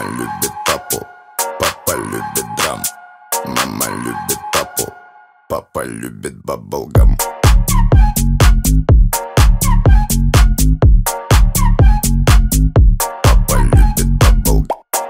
Мама любит папу, папа любит драм. Мама любит папу, папа любит баблгам. Папа любит баблгам.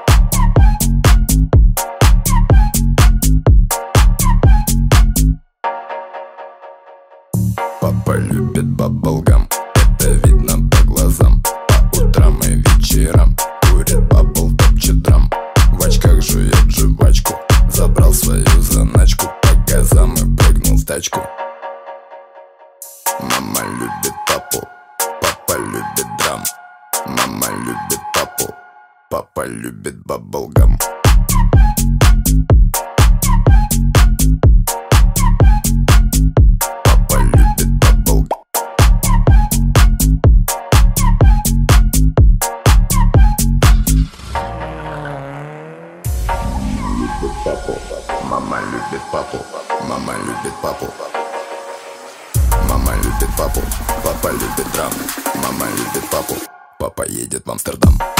Папа любит баблгам. Это видно по глазам. По утрам и вечерам курит бабл, топчет драм. В очках жует жвачку. Забрал свою заначку. По газам и прыгнул в тачку. Мама любит папу, папа любит драм. Мама любит папу, папа любит баблгам. Папа любит баблгам. Папу. Мама любит папу, мама любит папу. Мама любит папу, папа любит драм. Мама любит папу, папа едет в Амстердам.